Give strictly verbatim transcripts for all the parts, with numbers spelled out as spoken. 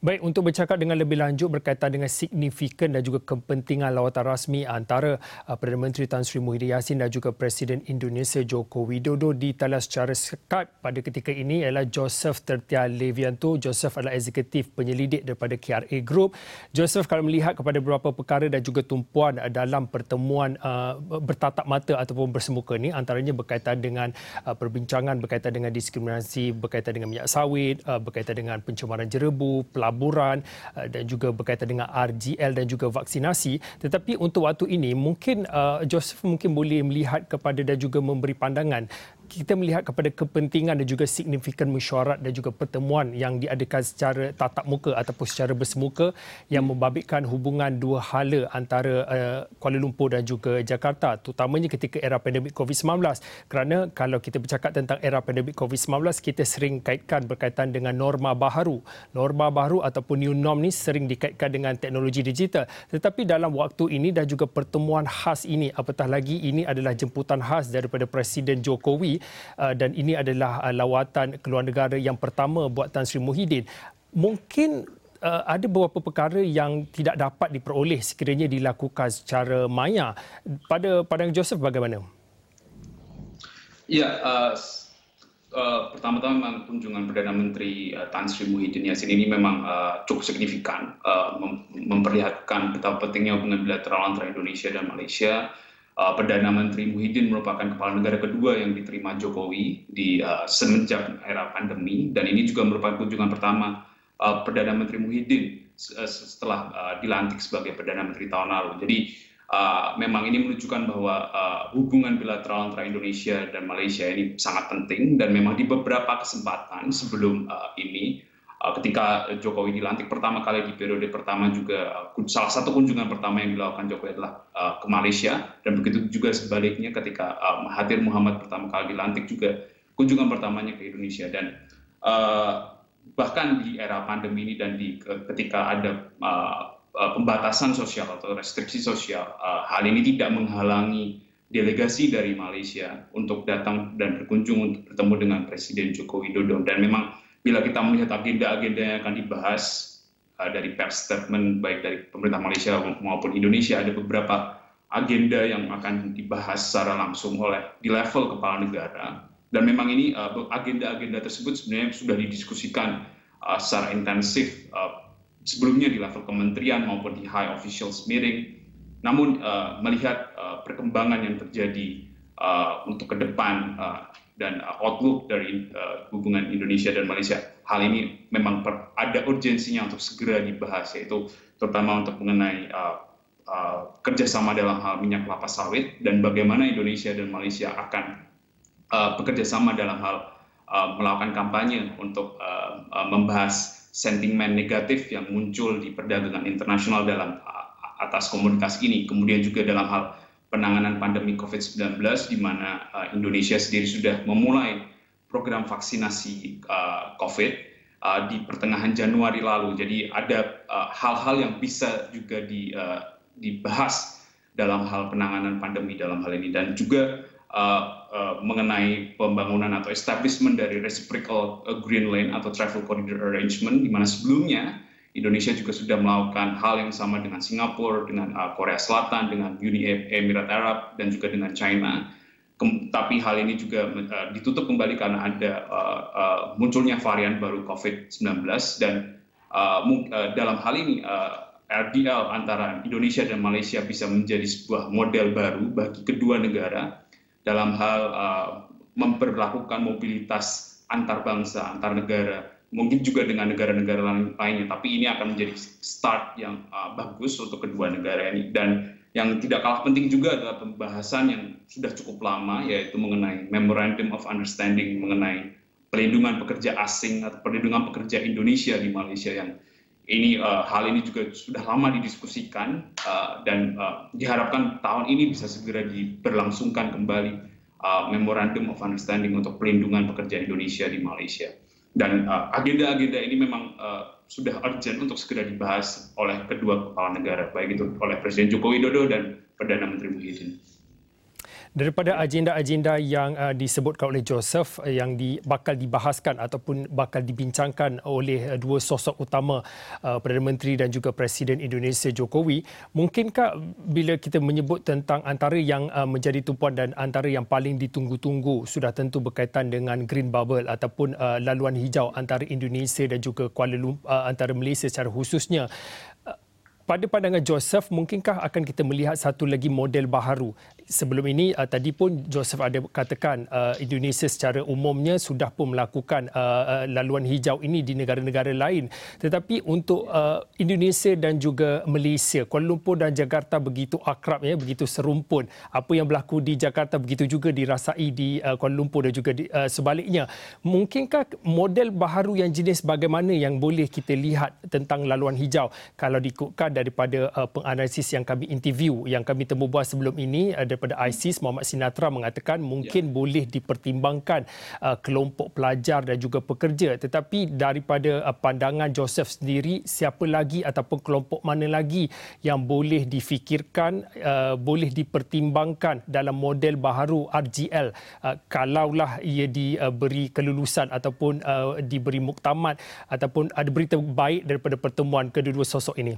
Baik, untuk bercakap dengan lebih lanjut berkaitan dengan signifikan dan juga kepentingan lawatan rasmi antara uh, Perdana Menteri Tan Sri Muhyiddin Yassin dan juga Presiden Indonesia Joko Widodo di talian secara Skype pada ketika ini ialah Joseph Tertia Levianto. Joseph adalah eksekutif penyelidik daripada K R A Group. Joseph, kalau melihat kepada beberapa perkara dan juga tumpuan dalam pertemuan uh, bertatap mata ataupun bersemuka ini, antaranya berkaitan dengan uh, perbincangan berkaitan dengan diskriminasi berkaitan dengan minyak sawit, uh, berkaitan dengan pencemaran jerebu, pelaburan dan juga berkaitan dengan R G L dan juga vaksinasi. Tetapi untuk waktu ini mungkin uh, Joseph mungkin boleh melihat kepada dan juga memberi pandangan. Kita melihat kepada kepentingan dan juga signifikan mesyuarat dan juga pertemuan yang diadakan secara tatap muka ataupun secara bersemuka yang membabitkan hubungan dua hala antara uh, Kuala Lumpur dan juga Jakarta, terutamanya ketika era pandemik covid sembilan belas. Kerana kalau kita bercakap tentang era pandemik covid sembilan belas, kita sering kaitkan berkaitan dengan norma baharu. Norma baharu ataupun new norm ni sering dikaitkan dengan teknologi digital. Tetapi dalam waktu ini dan juga pertemuan khas ini, apatah lagi ini adalah jemputan khas daripada Presiden Jokowi uh, dan ini adalah uh, lawatan keluar negara yang pertama buat Tan Sri Muhyiddin. Mungkin uh, ada beberapa perkara yang tidak dapat diperoleh sekiranya dilakukan secara maya. Pada pandangan Joseph bagaimana? Ya, uh, Uh, pertama-tama memang kunjungan Perdana Menteri uh, Tan Sri Muhyiddin Yassin ini memang uh, cukup signifikan, uh, mem memperlihatkan betapa pentingnya hubungan bilateral antara Indonesia dan Malaysia. Uh, Perdana Menteri Muhyiddin merupakan kepala negara kedua yang diterima Jokowi di uh, semenjak era pandemi, dan ini juga merupakan kunjungan pertama uh, Perdana Menteri Muhyiddin uh, setelah uh, dilantik sebagai Perdana Menteri tahun lalu. Jadi Uh, memang ini menunjukkan bahwa uh, hubungan bilateral antara Indonesia dan Malaysia ini sangat penting, dan memang di beberapa kesempatan sebelum uh, ini uh, ketika Jokowi dilantik pertama kali di periode pertama juga uh, salah satu kunjungan pertama yang dilakukan Jokowi adalah uh, ke Malaysia, dan begitu juga sebaliknya ketika uh, Mahathir Mohamad pertama kali dilantik juga kunjungan pertamanya ke Indonesia. Dan uh, bahkan di era pandemi ini dan di ketika ada uh, pembatasan sosial atau restriksi sosial, hal ini tidak menghalangi delegasi dari Malaysia untuk datang dan berkunjung untuk bertemu dengan Presiden Joko Widodo. Dan memang bila kita melihat agenda-agenda yang akan dibahas dari pers statement baik dari pemerintah Malaysia maupun Indonesia, ada beberapa agenda yang akan dibahas secara langsung oleh di level kepala negara. Dan memang ini agenda-agenda tersebut sebenarnya sudah didiskusikan secara intensif sebelumnya di level kementerian maupun di high officials meeting. Namun uh, melihat uh, perkembangan yang terjadi uh, untuk ke depan uh, dan uh, outlook dari uh, hubungan Indonesia dan Malaysia, hal ini memang per, ada urgensinya untuk segera dibahas, yaitu terutama untuk mengenai uh, uh, kerjasama dalam hal minyak kelapa sawit dan bagaimana Indonesia dan Malaysia akan uh, bekerjasama dalam hal uh, melakukan kampanye untuk uh, uh, membahas sentimen negatif yang muncul di perdagangan internasional dalam atas komoditas ini. Kemudian juga dalam hal penanganan pandemi covid sembilan belas, di mana uh, Indonesia sendiri sudah memulai program vaksinasi uh, COVID uh, di pertengahan Januari lalu. Jadi ada hal-hal uh, yang bisa juga di, uh, dibahas dalam hal penanganan pandemi dalam hal ini, dan juga Uh, uh, mengenai pembangunan atau establishment dari reciprocal uh, green lane atau travel corridor arrangement, di mana sebelumnya Indonesia juga sudah melakukan hal yang sama dengan Singapura, dengan uh, Korea Selatan, dengan Uni Emirat Arab, dan juga dengan China. Kem tapi hal ini juga uh, ditutup kembali karena ada uh, uh, munculnya varian baru covid sembilan belas, dan uh, uh, dalam hal ini uh, R D L antara Indonesia dan Malaysia bisa menjadi sebuah model baru bagi kedua negara dalam hal uh, memperlakukan mobilitas antar bangsa, antar negara, mungkin juga dengan negara-negara lainnya. Tapi ini akan menjadi start yang uh, bagus untuk kedua negara ini. Dan yang tidak kalah penting juga adalah pembahasan yang sudah cukup lama, yaitu mengenai Memorandum of Understanding mengenai perlindungan pekerja asing atau perlindungan pekerja Indonesia di Malaysia, yang ini uh, hal ini juga sudah lama didiskusikan uh, dan uh, diharapkan tahun ini bisa segera diberlangsungkan kembali uh, Memorandum of Understanding untuk perlindungan pekerja Indonesia di Malaysia. Dan agenda-agenda uh, ini memang uh, sudah urgent untuk segera dibahas oleh kedua kepala negara, baik itu oleh Presiden Joko Widodo dan Perdana Menteri Muhyiddin. Daripada agenda-agenda yang uh, disebutkan oleh Joseph uh, yang di, bakal dibahaskan ataupun bakal dibincangkan oleh uh, dua sosok utama, uh, Perdana Menteri dan juga Presiden Indonesia Jokowi, mungkinkah bila kita menyebut tentang antara yang uh, menjadi tumpuan dan antara yang paling ditunggu-tunggu sudah tentu berkaitan dengan Green Bubble ataupun uh, laluan hijau antara Indonesia dan juga Kuala Lumpur, uh, antara Malaysia secara khususnya. Uh, pada pandangan Joseph, mungkinkah akan kita melihat satu lagi model baharu? Sebelum ini, uh, tadi pun Joseph ada katakan uh, Indonesia secara umumnya sudah pun melakukan uh, uh, laluan hijau ini di negara-negara lain. Tetapi untuk uh, Indonesia dan juga Malaysia, Kuala Lumpur dan Jakarta begitu akrab, ya, begitu serumpun. Apa yang berlaku di Jakarta begitu juga dirasai di uh, Kuala Lumpur dan juga di, uh, sebaliknya. Mungkinkah model baharu yang jenis bagaimana yang boleh kita lihat tentang laluan hijau kalau diikutkan daripada uh, penganalisis yang kami interview, yang kami temu buat sebelum ini, uh, daripada I S I S, Muhammad Sinatra mengatakan mungkin ya. boleh dipertimbangkan uh, kelompok pelajar dan juga pekerja. Tetapi daripada uh, pandangan Joseph sendiri, siapa lagi ataupun kelompok mana lagi yang boleh difikirkan, uh, boleh dipertimbangkan dalam model baharu R G L uh, kalaulah ia diberi kelulusan ataupun uh, diberi muktamad ataupun ada berita baik daripada pertemuan kedua-dua sosok ini?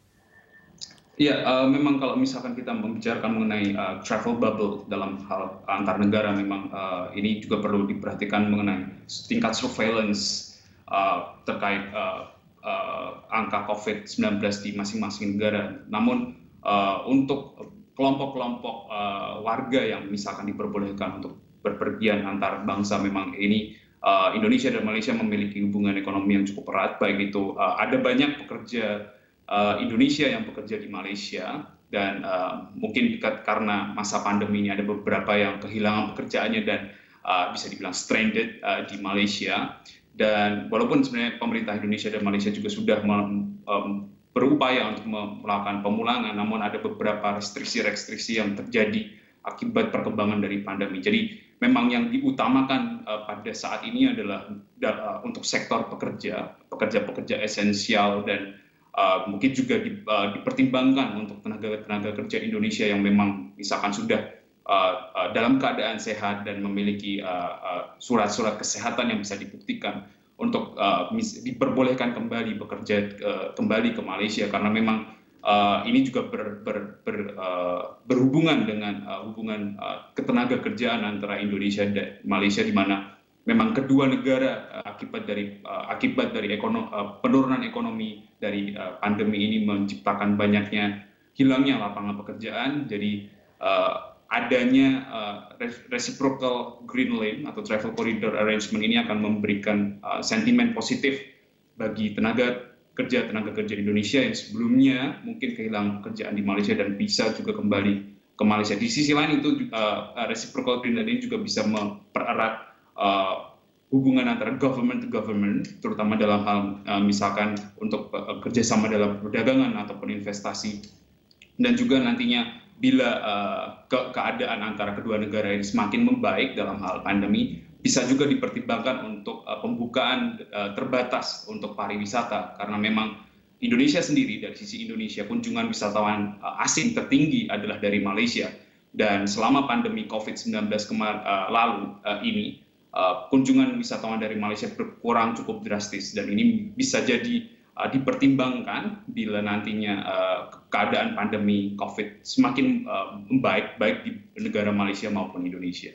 Ya, uh, memang kalau misalkan kita membicarakan mengenai uh, travel bubble dalam hal antar negara, memang uh, ini juga perlu diperhatikan mengenai tingkat surveillance uh, terkait uh, uh, angka covid sembilan belas di masing-masing negara. Namun uh, untuk kelompok-kelompok uh, warga yang misalkan diperbolehkan untuk berpergian antar bangsa, memang ini uh, Indonesia dan Malaysia memiliki hubungan ekonomi yang cukup erat. Baik itu uh, ada banyak pekerja Uh, Indonesia yang bekerja di Malaysia, dan uh, mungkin karena masa pandemi ini ada beberapa yang kehilangan pekerjaannya dan uh, bisa dibilang stranded uh, di Malaysia. Dan walaupun sebenarnya pemerintah Indonesia dan Malaysia juga sudah mem, um, berupaya untuk melakukan pemulangan, namun ada beberapa restriksi-restriksi yang terjadi akibat perkembangan dari pandemi. Jadi memang yang diutamakan uh, pada saat ini adalah uh, untuk sektor pekerja, pekerja-pekerja esensial, dan Uh, mungkin juga di, uh, dipertimbangkan untuk tenaga-tenaga kerja Indonesia yang memang misalkan sudah uh, uh, dalam keadaan sehat dan memiliki uh, uh, surat-surat kesehatan yang bisa dibuktikan untuk uh, diperbolehkan kembali bekerja uh, kembali ke Malaysia, karena memang uh, ini juga ber, ber, ber, uh, berhubungan dengan uh, hubungan uh, ketenaga kerjaan antara Indonesia dan Malaysia, di mana memang kedua negara uh, akibat dari uh, akibat dari ekonomi, uh, penurunan ekonomi dari uh, pandemi ini menciptakan banyaknya hilangnya lapangan pekerjaan. Jadi uh, adanya uh, reciprocal green lane atau travel corridor arrangement ini akan memberikan uh, sentimen positif bagi tenaga kerja tenaga kerja Indonesia yang sebelumnya mungkin kehilangan pekerjaan di Malaysia dan bisa juga kembali ke Malaysia. Di sisi lain itu uh, reciprocal green lane ini juga bisa mempererat Uh, hubungan antara government to government, terutama dalam hal uh, misalkan untuk uh, kerjasama dalam perdagangan ataupun investasi. Dan juga nantinya bila uh, ke keadaan antara kedua negara ini semakin membaik dalam hal pandemi, bisa juga dipertimbangkan untuk uh, pembukaan uh, terbatas untuk pariwisata, karena memang Indonesia sendiri, dari sisi Indonesia, kunjungan wisatawan uh, asing tertinggi adalah dari Malaysia. Dan selama pandemi covid sembilan belas kemar uh, lalu uh, ini, Uh, kunjungan wisatawan dari Malaysia berkurang cukup drastis, dan ini bisa jadi uh, dipertimbangkan bila nantinya uh, keadaan pandemi COVID semakin uh, membaik, baik di negara Malaysia maupun Indonesia.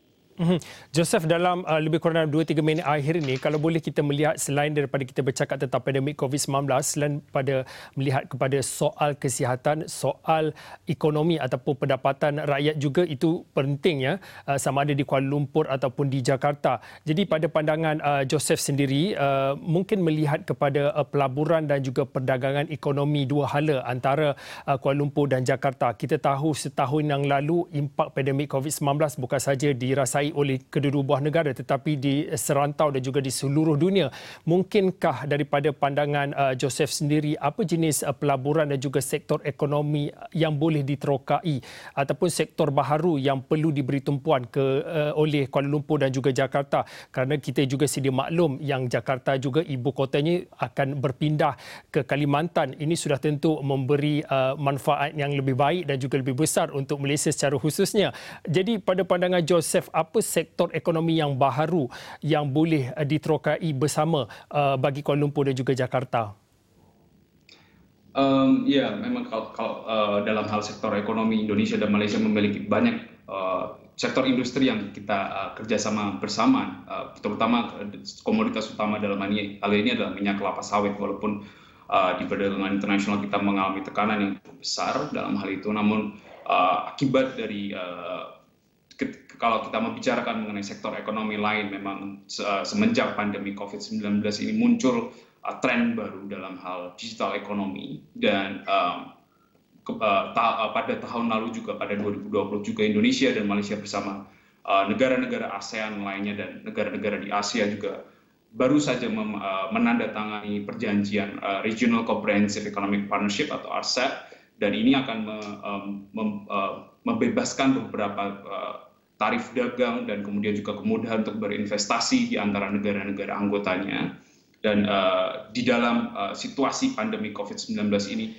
Joseph, dalam uh, lebih kurang dua tiga minit akhir ini, kalau boleh kita melihat selain daripada kita bercakap tentang pandemik covid sembilan belas, selain pada melihat kepada soal kesihatan, soal ekonomi ataupun pendapatan rakyat juga, itu penting, ya, uh, sama ada di Kuala Lumpur ataupun di Jakarta. Jadi pada pandangan uh, Joseph sendiri, uh, mungkin melihat kepada uh, pelaburan dan juga perdagangan ekonomi, dua hala antara uh, Kuala Lumpur dan Jakarta. Kita tahu setahun yang lalu impak pandemik covid sembilan belas bukan saja dirasai dikuasai oleh kedua-dua buah negara tetapi di serantau dan juga di seluruh dunia. Mungkinkah daripada pandangan uh, Joseph sendiri apa jenis uh, pelaburan dan juga sektor ekonomi yang boleh diterokai ataupun sektor baharu yang perlu diberi tumpuan ke uh, oleh Kuala Lumpur dan juga Jakarta, kerana kita juga sedia maklum yang Jakarta juga ibu kotanya akan berpindah ke Kalimantan. Ini sudah tentu memberi uh, manfaat yang lebih baik dan juga lebih besar untuk Malaysia secara khususnya. Jadi pada pandangan Joseph, apa sektor ekonomi yang baharu yang boleh uh, diterokai bersama uh, bagi Kuala Lumpur dan juga Jakarta? Um, ya, memang kalau, kalau uh, dalam hal sektor ekonomi, Indonesia dan Malaysia memiliki banyak uh, sektor industri yang kita uh, kerjasama bersama, uh, terutama komoditas utama dalam hal ini, hal ini adalah minyak kelapa sawit. Walaupun uh, di perdagangan internasional kita mengalami tekanan yang cukup besar dalam hal itu, namun uh, akibat dari uh, ke, kalau kita membicarakan mengenai sektor ekonomi lain, memang uh, semenjak pandemi covid sembilan belas ini muncul tren baru dalam hal digital ekonomi, dan um, ke, uh, ta, uh, pada tahun lalu juga pada dua ribu dua puluh juga Indonesia dan Malaysia bersama uh, negara-negara ASEAN lainnya dan negara-negara di Asia juga baru saja mem, uh, menandatangani perjanjian uh, Regional Comprehensive Economic Partnership atau R C E P, dan ini akan me, um, mem, uh, membebaskan beberapa uh, tarif dagang dan kemudian juga kemudahan untuk berinvestasi di antara negara-negara anggotanya. Dan uh, di dalam uh, situasi pandemi covid sembilan belas ini,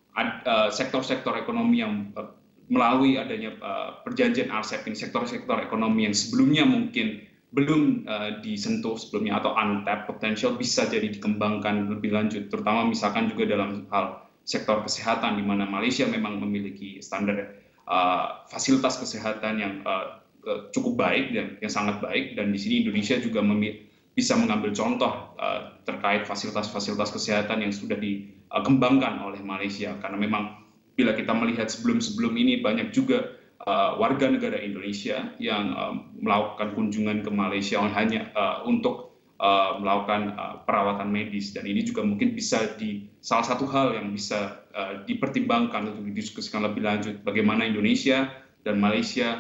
uh, sektor-sektor ekonomi yang uh, melalui adanya uh, perjanjian R C E P ini, sektor-sektor ekonomi yang sebelumnya mungkin belum uh, disentuh sebelumnya atau untapped potential bisa jadi dikembangkan lebih lanjut, terutama misalkan juga dalam hal sektor kesehatan, di mana Malaysia memang memiliki standar uh, fasilitas kesehatan yang uh, uh, cukup baik dan yang sangat baik, dan di sini Indonesia juga memiliki bisa mengambil contoh uh, terkait fasilitas-fasilitas kesehatan yang sudah dikembangkan oleh Malaysia. Karena memang bila kita melihat sebelum-sebelum ini banyak juga uh, warga negara Indonesia yang uh, melakukan kunjungan ke Malaysia hanya uh, untuk uh, melakukan uh, perawatan medis. Dan ini juga mungkin bisa di salah satu hal yang bisa uh, dipertimbangkan untuk didiskusikan lebih lanjut, bagaimana Indonesia dan Malaysia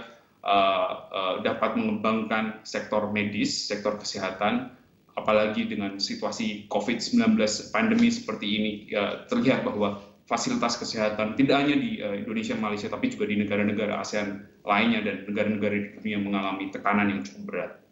Uh, uh, dapat mengembangkan sektor medis, sektor kesehatan, apalagi dengan situasi covid sembilan belas pandemi seperti ini, uh, terlihat bahwa fasilitas kesehatan tidak hanya di uh, Indonesia, Malaysia, tapi juga di negara-negara ASEAN lainnya dan negara-negara di dunia mengalami tekanan yang cukup berat.